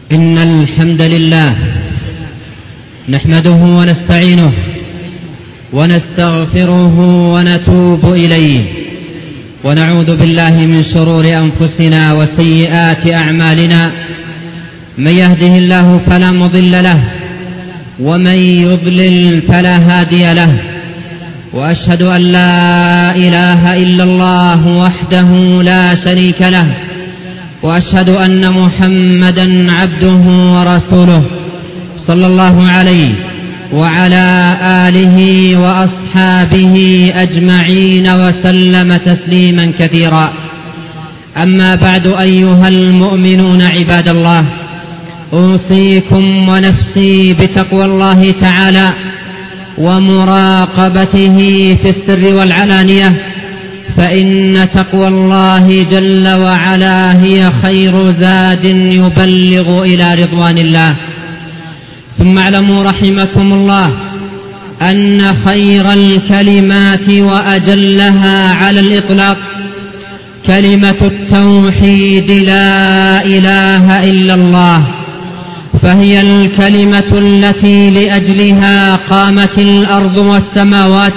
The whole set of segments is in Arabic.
إن الحمد لله نحمده ونستعينه ونستغفره ونتوب إليه، ونعوذ بالله من شرور أنفسنا وسيئات أعمالنا. من يهده الله فلا مضل له، ومن يضلل فلا هادي له. وأشهد أن لا إله إلا الله وحده لا شريك له، وأشهد أن محمدا عبده ورسوله صلى الله عليه وعلى آله وأصحابه أجمعين وسلم تسليما كثيرا. أما بعد، أيها المؤمنون عباد الله، أوصيكم ونفسي بتقوى الله تعالى ومراقبته في السر والعلانية، فإن تقوى الله جل وعلا هي خير زاد يبلغ إلى رضوان الله. ثم اعلموا رحمكم الله أن خير الكلمات وأجلها على الإطلاق كلمة التوحيد لا إله إلا الله، فهي الكلمة التي لأجلها قامت الأرض والسماوات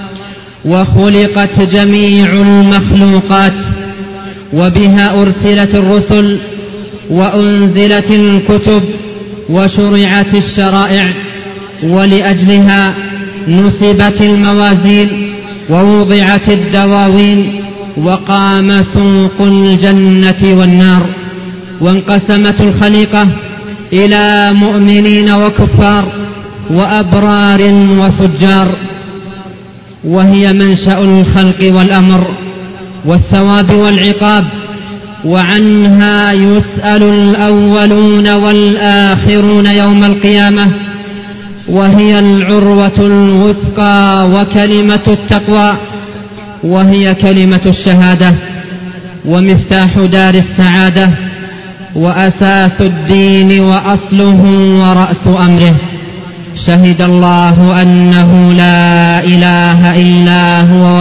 وخلقت جميع المخلوقات، وبها أرسلت الرسل وأنزلت الكتب وشرعت الشرائع، ولأجلها نصبت الموازين ووضعت الدواوين وقام سوق الجنة والنار، وانقسمت الخليقة إلى مؤمنين وكفار وأبرار وفجار، وهي منشأ الخلق والأمر والثواب والعقاب، وعنها يسأل الأولون والآخرون يوم القيامة، وهي العروة الوثقى وكلمة التقوى، وهي كلمة الشهادة ومفتاح دار السعادة وأساس الدين وأصله ورأس أمره. شهد الله أنه لا إله إلا هو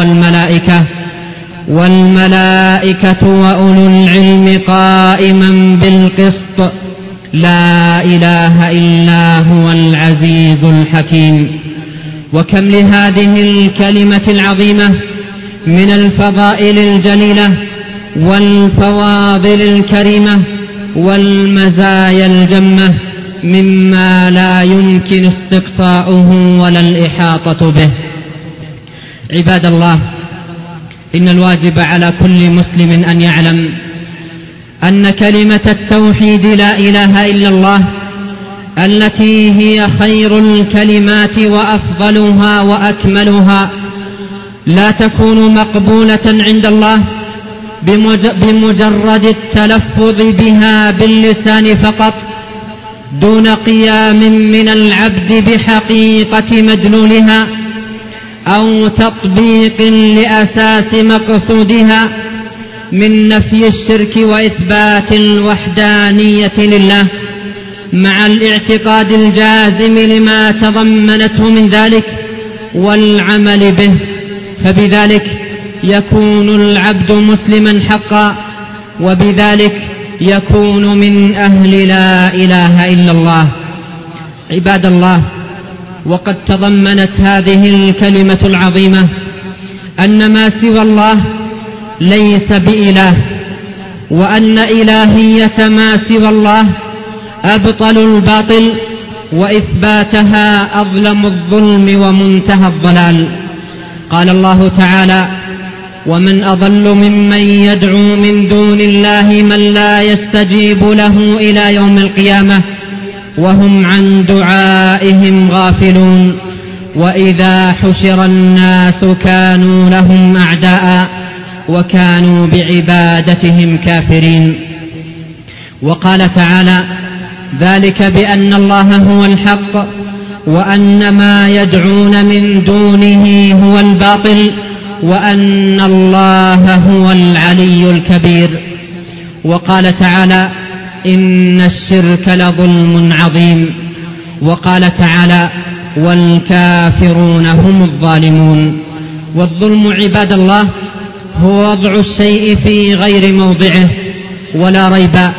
والملائكة وأولو العلم قائما بالقسط، لا إله إلا هو العزيز الحكيم. وكم لهذه الكلمة العظيمة من الفضائل الجليلة والفواضل الكريمة والمزايا الجمة مما لا يمكن استقصاؤه ولا الإحاطة به. عباد الله، إن الواجب على كل مسلم أن يعلم أن كلمة التوحيد لا إله إلا الله التي هي خير الكلمات وأفضلها وأكملها لا تكون مقبولة عند الله بمجرد التلفظ بها باللسان فقط، دون قيام من العبد بحقيقة مدلولها أو تطبيق لأساس مقصودها من نفي الشرك وإثبات الوحدانية لله، مع الاعتقاد الجازم لما تضمنته من ذلك والعمل به، فبذلك يكون العبد مسلما حقا، وبذلك يكون من أهل لا إله إلا الله. عباد الله، وقد تضمنت هذه الكلمة العظيمة أن ما سوى الله ليس بإله، وأن إلهية ما سوى الله أبطل الباطل، وإثباتها أظلم الظلم ومنتهى الضلال. قال الله تعالى: ومن أضل ممن يدعو من دون الله من لا يستجيب له إلى يوم القيامة وهم عن دعائهم غافلون، وإذا حشر الناس كانوا لهم أعداء وكانوا بعبادتهم كافرين. وقال تعالى: ذلك بأن الله هو الحق وأن ما يدعون من دونه هو الباطل وأن الله هو العلي الكبير. وقال تعالى: إن الشرك لظلم عظيم. وقال تعالى: والكافرون هم الظالمون. والظلم عباد الله هو وضع الشيء في غير موضعه، ولا ريب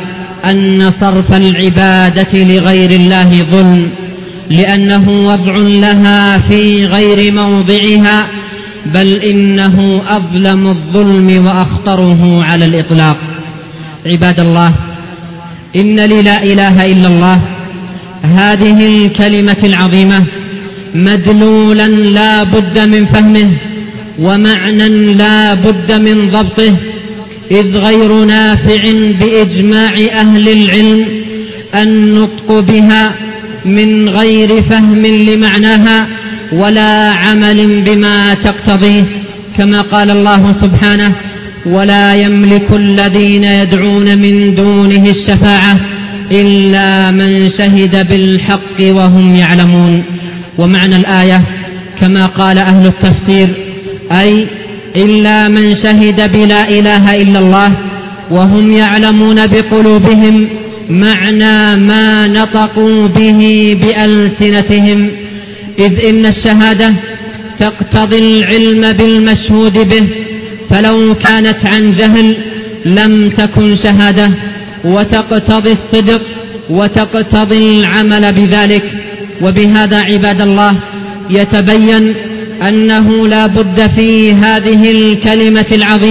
أن صرف العبادة لغير الله ظلم، لأنه وضع لها في غير موضعها، بل إنه أظلم الظلم وأخطره على الإطلاق. عباد الله، إن لي لا إله إلا الله هذه الكلمة العظيمة مدلولا لا بد من فهمه، ومعنى لا بد من ضبطه، إذ غير نافع بإجماع أهل العلم النطق بها من غير فهم لمعناها ولا عمل بما تقتضيه، كما قال الله سبحانه: ولا يملك الذين يدعون من دونه الشفاعة إلا من شهد بالحق وهم يعلمون. ومعنى الآية كما قال أهل التفسير أي إلا من شهد بلا إله إلا الله وهم يعلمون بقلوبهم معنى ما نطقوا به بألسنتهم، إذ إن الشهادة تقتضي العلم بالمشهود به، فلو كانت عن جهل لم تكن شهادة، وتقتضي الصدق وتقتضي العمل بذلك. وبهذا عباد الله يتبين أنه لا بد في هذه الكلمة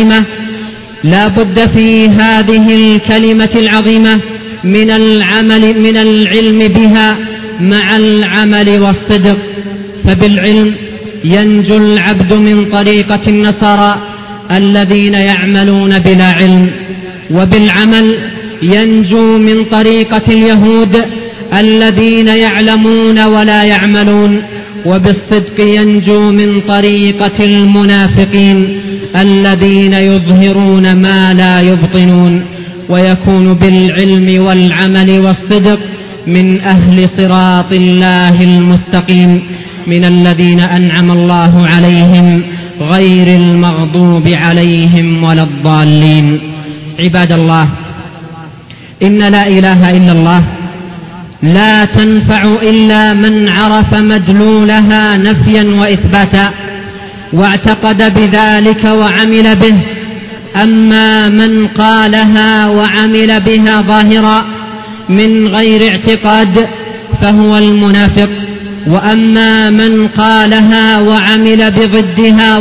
العظيمة من العلم بها مع العمل والصدق، فبالعلم ينجو العبد من طريقة النصارى الذين يعملون بلا علم، وبالعمل ينجو من طريقة اليهود الذين يعلمون ولا يعملون، وبالصدق ينجو من طريقة المنافقين الذين يظهرون ما لا يبطنون، ويكون بالعلم والعمل والصدق من أهل صراط الله المستقيم، من الذين أنعم الله عليهم غير المغضوب عليهم ولا الضالين. عباد الله، إن لا إله إلا الله لا تنفع إلا من عرف مدلولها نفيا وإثباتا واعتقد بذلك وعمل به، أما من قالها وعمل بها ظاهرا من غير اعتقاد فهو المنافق، وأما من قالها وعمل بضدها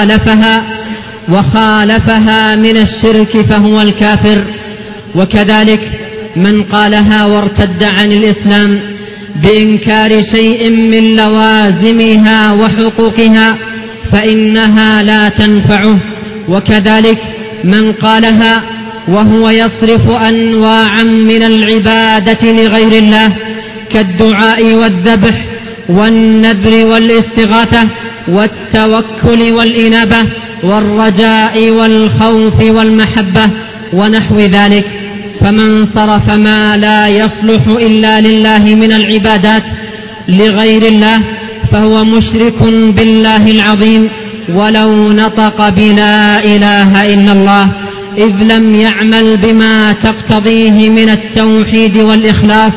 وخالفها من الشرك فهو الكافر. وكذلك من قالها وارتد عن الإسلام بإنكار شيء من لوازمها وحقوقها فإنها لا تنفعه، وكذلك من قالها وهو يصرف أنواعا من العبادة لغير الله كالدعاء والذبح والنذر والاستغاثة والتوكل والإنابة والرجاء والخوف والمحبة ونحو ذلك، فمن صرف ما لا يصلح إلا لله من العبادات لغير الله فهو مشرك بالله العظيم ولو نطق بلا إله إلا الله، إذ لم يعمل بما تقتضيه من التوحيد والإخلاص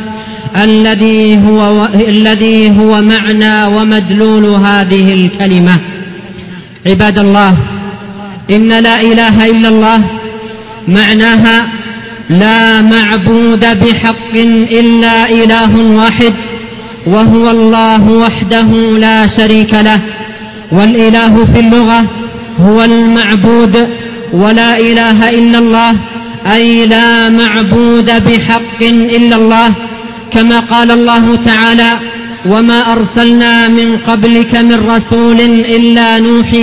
الذي هو معنى ومدلول هذه الكلمة. عباد الله، إن لا إله إلا الله معناها لا معبود بحق إلا إله واحد، وهو الله وحده لا شريك له. والإله في اللغة هو المعبود، ولا إله إلا الله أي لا معبود بحق إلا الله، كما قال الله تعالى: وما أرسلنا من قبلك من رسول إلا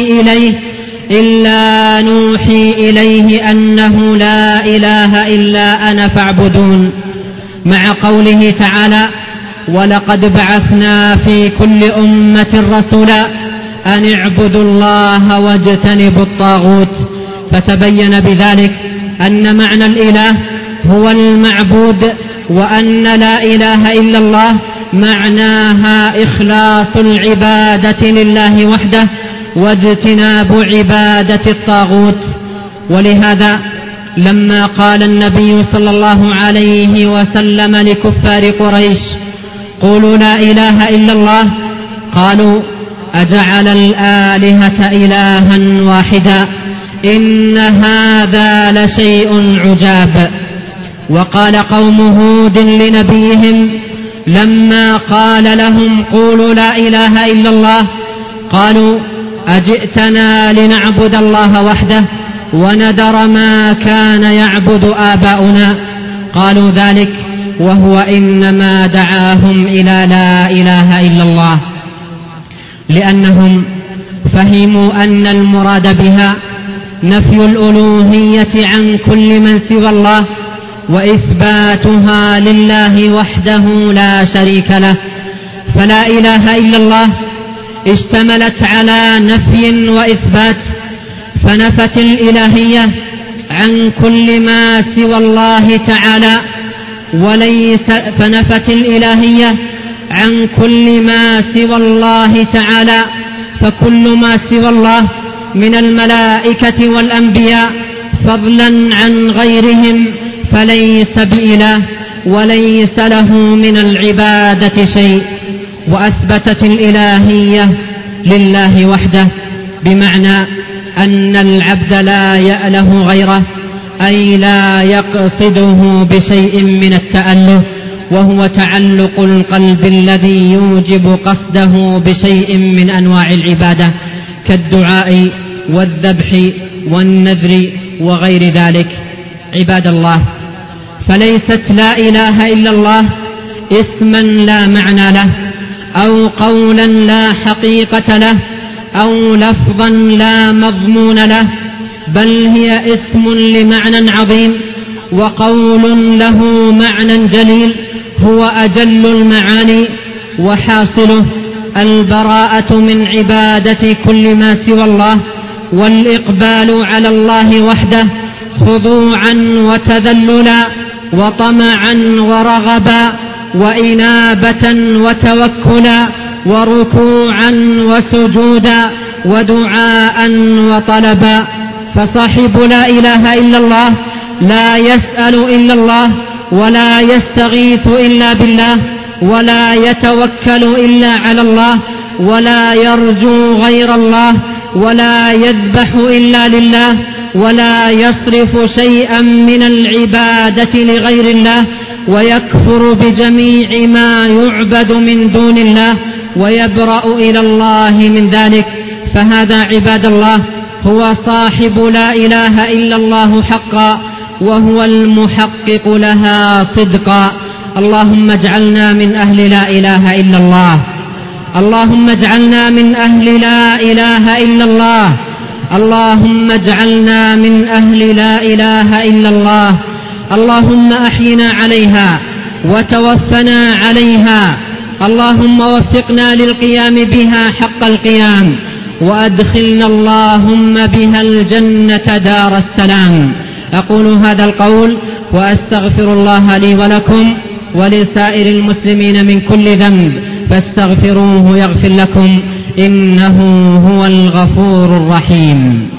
نوحي إليه أنه لا إله إلا أنا فاعبدون، مع قوله تعالى: ولقد بعثنا في كل أمة رسولا أن اعبدوا الله واجتنبوا الطاغوت. فتبين بذلك أن معنى الإله هو المعبود، وأن لا إله إلا الله معناها إخلاص العبادة لله وحده واجتناب عبادة الطاغوت. ولهذا لما قال النبي صلى الله عليه وسلم لكفار قريش: قولوا لا إله إلا الله، قالوا: أجعل الآلهة إلها واحدا إن هذا لشيء عجاب. وقال قوم هود لنبيهم لما قال لهم قولوا لا إله إلا الله قالوا أجئتنا لنعبد الله وحده وندر ما كان يعبد آباؤنا؟ قالوا ذلك وهو إنما دعاهم إلى لا إله إلا الله، لأنهم فهموا أن المراد بها نفي الألوهية عن كل من سوى الله وإثباتها لله وحده لا شريك له. فلا إله إلا الله اشتملت على نفي وإثبات، فنفت الإلهية عن كل ما سوى الله تعالى، فنفت الإلهية عن كل ما سوى الله تعالى، فكل ما سوى الله من الملائكة والأنبياء فضلا عن غيرهم فليس بإله وليس له من العبادة شيء. وأثبتت الإلهية لله وحده، بمعنى أن العبد لا يأله غيره، أي لا يقصده بشيء من التأله، وهو تعلق القلب الذي يوجب قصده بشيء من أنواع العبادة كالدعاء والذبح والنذر وغير ذلك. عباد الله، فليست لا إله إلا الله اسما لا معنى له، أو قولا لا حقيقة له، أو لفظا لا مضمون له، بل هي اسم لمعنى عظيم وقول له معنى جليل هو أجل المعاني، وحاصله البراءة من عبادة كل ما سوى الله، والإقبال على الله وحده خضوعا وتذللا وطمعا ورغبا وإنابة وتوكلا وركوعا وسجودا ودعاء وطلبا. فصاحب لا إله إلا الله لا يسأل إلا الله، ولا يستغيث إلا بالله، ولا يتوكل إلا على الله، ولا يرجو غير الله، ولا يذبح إلا لله، ولا يصرف شيئا من العبادة لغير الله، ويكفر بجميع ما يعبد من دون الله ويبرأ إلى الله من ذلك. فهذا عباد الله هو صاحب لا إله إلا الله حقا، وهو المحقق لها صدقا. اللهم اجعلنا من أهل لا إله إلا الله، اللهم اجعلنا من أهل لا إله إلا الله، اللهم اجعلنا من أهل لا إله إلا الله. اللهم أحينا عليها وتوفنا عليها، اللهم وفقنا للقيام بها حق القيام، وأدخلنا اللهم بها الجنة دار السلام. أقول هذا القول وأستغفر الله لي ولكم ولسائر المسلمين من كل ذنب، فاستغفروه يغفر لكم، إنه هو الغفور الرحيم.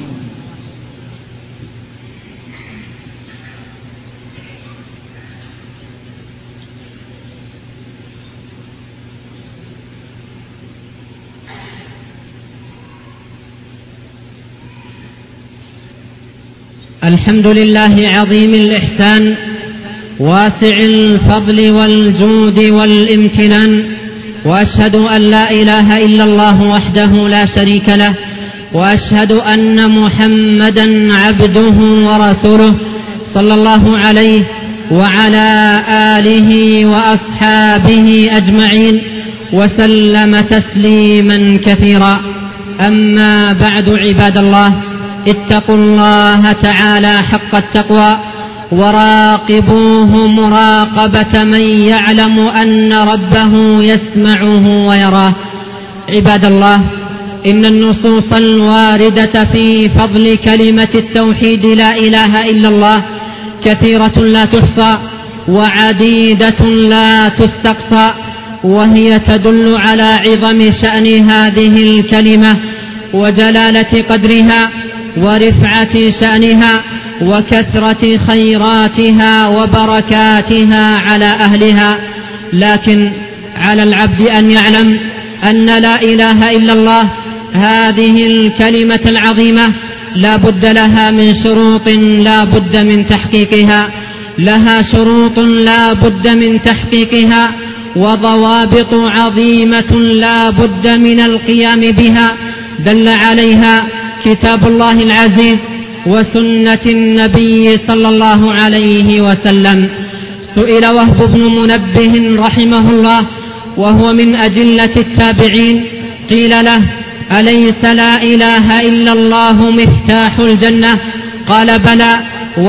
الحمد لله عظيم الإحسان واسع الفضل والجود والامتنان، وأشهد أن لا إله إلا الله وحده لا شريك له، وأشهد أن محمدا عبده ورسوله صلى الله عليه وعلى آله وأصحابه أجمعين وسلم تسليما كثيرا. أما بعد، عباد الله، اتقوا الله تعالى حق التقوى وراقبوه مراقبة من يعلم أن ربه يسمعه ويراه. عباد الله، إن النصوص الواردة في فضل كلمة التوحيد لا إله إلا الله كثيرة لا تحصى وعديدة لا تستقصى، وهي تدل على عظم شأن هذه الكلمة وجلالة قدرها ورفعة شأنها وكثرة خيراتها وبركاتها على أهلها. لكن على العبد أن يعلم أن لا إله إلا الله هذه الكلمة العظيمة لا بد لها من شروط لا بد من تحقيقها، لها شروط لا بد من تحقيقها وضوابط عظيمة لا بد من القيام بها، دل عليها كتاب الله العزيز وسنة النبي صلى الله عليه وسلم. سئل وهب بن منبه رحمه الله وهو من أجلة التابعين، قيل له: أليس لا إله إلا الله مفتاح الجنة؟ قال: بلى،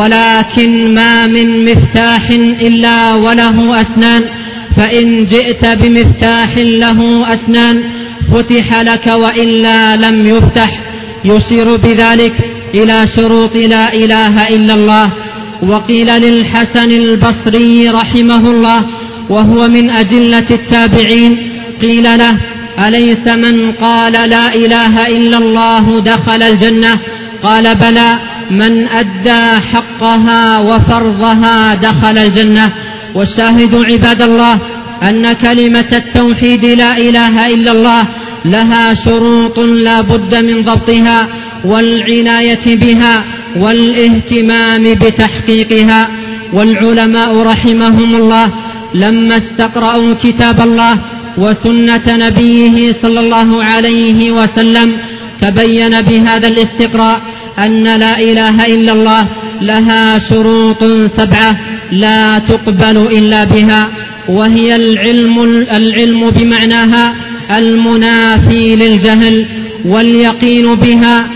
ولكن ما من مفتاح إلا وله أسنان، فإن جئت بمفتاح له أسنان فتح لك وإلا لم يفتح. يشير بذلك إلى شروط لا إله إلا الله. وقيل للحسن البصري رحمه الله وهو من أجلة التابعين، قيل له: أليس من قال لا إله إلا الله دخل الجنة؟ قال: بلى، من أدى حقها وفرضها دخل الجنة. والشاهد عباد الله أن كلمة التوحيد لا إله إلا الله لها شروط لا بد من ضبطها والعناية بها والاهتمام بتحقيقها. والعلماء رحمهم الله لما استقرأوا كتاب الله وسنة نبيه صلى الله عليه وسلم تبين بهذا الاستقراء أن لا إله إلا الله لها شروط 7 لا تقبل إلا بها، وهي العلم بمعناها المنافي للجهل، واليقين بها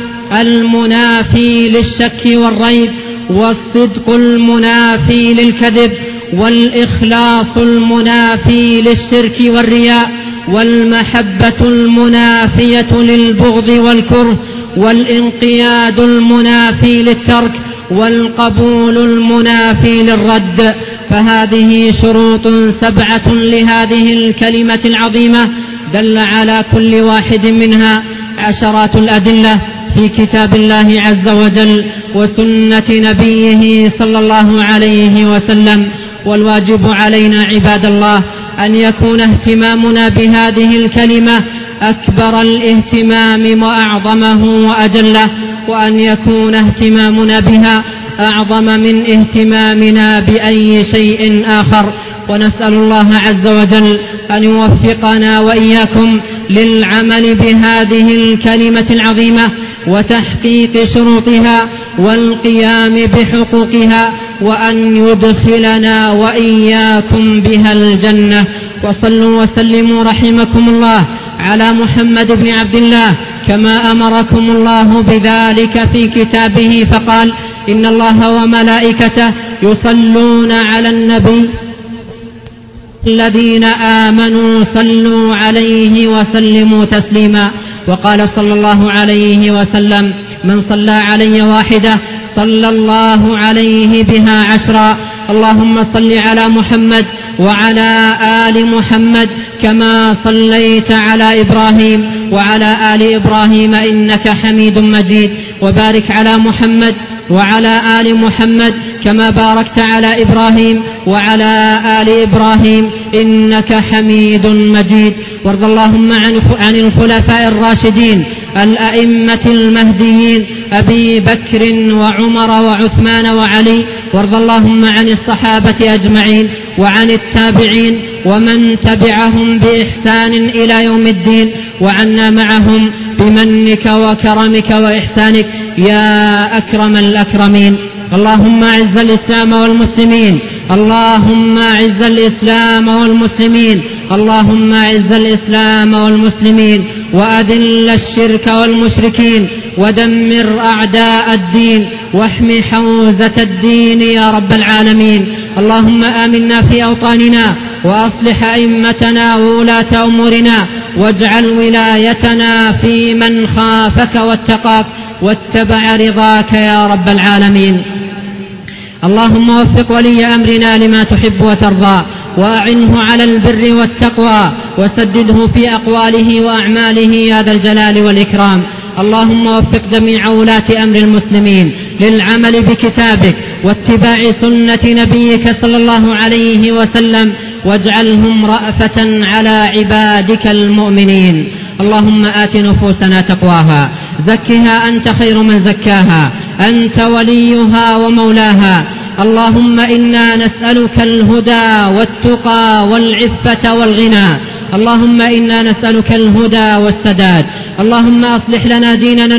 المنافي للشك والريب، والصدق المنافي للكذب، والإخلاص المنافي للشرك والرياء، والمحبة المنافية للبغض والكره، والانقياد المنافي للترك، والقبول المنافي للرد. فهذه شروط 7 لهذه الكلمة العظيمة، دل على كل واحد منها عشرات الأدلة في كتاب الله عز وجل وسنة نبيه صلى الله عليه وسلم. والواجب علينا عباد الله أن يكون اهتمامنا بهذه الكلمة أكبر الاهتمام وأعظمه وأجله، وأن يكون اهتمامنا بها أعظم من اهتمامنا بأي شيء آخر. ونسأل الله عز وجل أن يوفقنا وإياكم للعمل بهذه الكلمة العظيمة وتحقيق شروطها والقيام بحقوقها، وأن يدخلنا وإياكم بها الجنة. وصلوا وسلموا رحمكم الله على محمد بن عبد الله كما أمركم الله بذلك في كتابه، فقال: إن الله وملائكته يصلون على النبي الذين آمنوا صلوا عليه وسلموا تسليما. وقال صلى الله عليه وسلم: من صلى علي واحدة صلى الله عليه بها 10. اللهم صل على محمد وعلى آل محمد كما صليت على إبراهيم وعلى آل إبراهيم إنك حميد مجيد، وبارك على محمد وعلى آل محمد كما باركت على إبراهيم وعلى آل إبراهيم إنك حميد مجيد. وارض اللهم عن الخلفاء الراشدين الأئمة المهديين أبي بكر وعمر وعثمان وعلي، وارض اللهم عن الصحابة أجمعين وعن التابعين ومن تبعهم بإحسان إلى يوم الدين، وعنا معهم بمنك وكرمك وإحسانك يا أكرم الأكرمين. اللهم أعز الإسلام والمسلمين، اللهم أعز الإسلام والمسلمين، اللهم أعز الإسلام والمسلمين، وأذل الشرك والمشركين، ودمر أعداء الدين، واحم حوزة الدين يا رب العالمين. اللهم آمنا في أوطاننا، وأصلح أئمتنا وولاة أمورنا، واجعل ولايتنا في من خافك واتقاك واتبع رضاك يا رب العالمين. اللهم وفق ولي أمرنا لما تحب وترضى، وأعنه على البر والتقوى، وسدده في أقواله وأعماله يا ذا الجلال والإكرام. اللهم وفق جميع ولاة أمر المسلمين للعمل بكتابك واتباع سنة نبيك صلى الله عليه وسلم، واجعلهم رأفة على عبادك المؤمنين. اللهم آت نفوسنا تقواها، زكها أنت خير من زكاها، أنت وليها ومولاها. اللهم إنا نسألك الهدى والتقى والعفة والغنى. اللهم إنا نسألك الهدى والسداد. اللهم أصلح لنا ديننا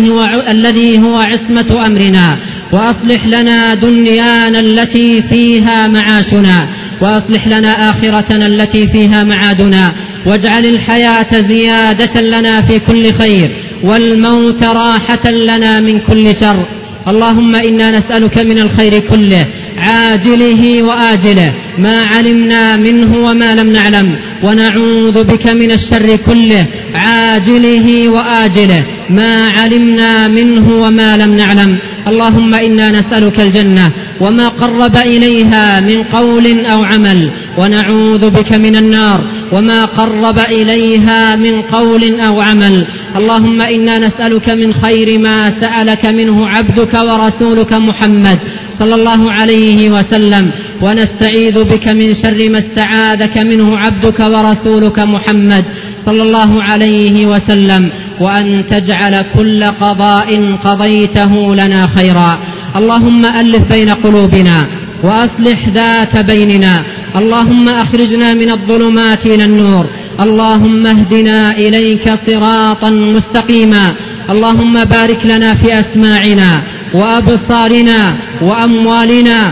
الذي هو عصمة أمرنا، وأصلح لنا دنيانا التي فيها معاشنا، وأصلح لنا آخرتنا التي فيها معادنا، واجعل الحياة زيادة لنا في كل خير، والموت راحة لنا من كل شر. اللهم إنا نسألك من الخير كله عاجله وآجله ما علمنا منه وما لم نعلم، ونعوذ بك من الشر كله عاجله وآجله ما علمنا منه وما لم نعلم. اللهم إنا نسألك الجنة وما قرب إليها من قول أو عمل، ونعوذ بك من النار وما قرب إليها من قول أو عمل. اللهم إنا نسألك من خير ما سألك منه عبدك ورسولك محمد صلى الله عليه وسلم، ونستعيذ بك من شر ما استعاذك منه عبدك ورسولك محمد صلى الله عليه وسلم، وأن تجعل كل قضاء قضيته لنا خيرا. اللهم ألف بين قلوبنا وأصلح ذات بيننا. اللهم أخرجنا من الظلمات إلى النور. اللهم اهدنا إليك صراطا مستقيما. اللهم بارك لنا في أسماعنا وأبصارنا وأموالنا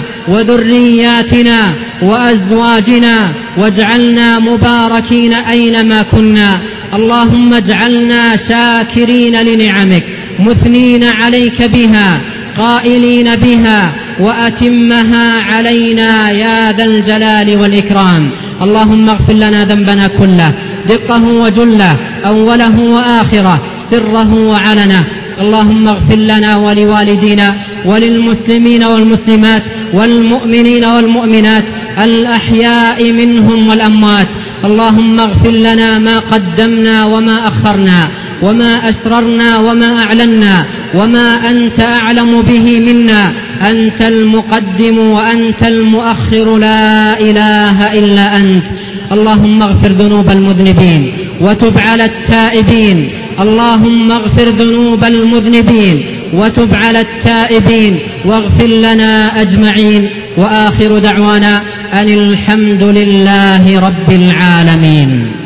وذرياتنا وأزواجنا، واجعلنا مباركين أينما كنا. اللهم اجعلنا شاكرين لنعمك مثنين عليك بها قائلين بها، وأتمها علينا يا ذا الجلال والإكرام. اللهم اغفر لنا ذنبنا كله دقه وجله، أوله وآخره، سره وعلنه. اللهم اغفر لنا ولوالدينا وللمسلمين والمسلمات والمؤمنين والمؤمنات الأحياء منهم والأموات. اللهم اغفر لنا ما قدمنا وما أخرنا، وما أسررنا وما أعلنا، وما أنت أعلم به منا. أنت المقدم وأنت المؤخر، لا إله إلا أنت. اللهم اغفر ذنوب المذنبين وتب على التائبين. اللهم اغفر ذنوب المذنبين وتب على التائبين، واغفر لنا أجمعين. وآخر دعوانا أن الحمد لله رب العالمين.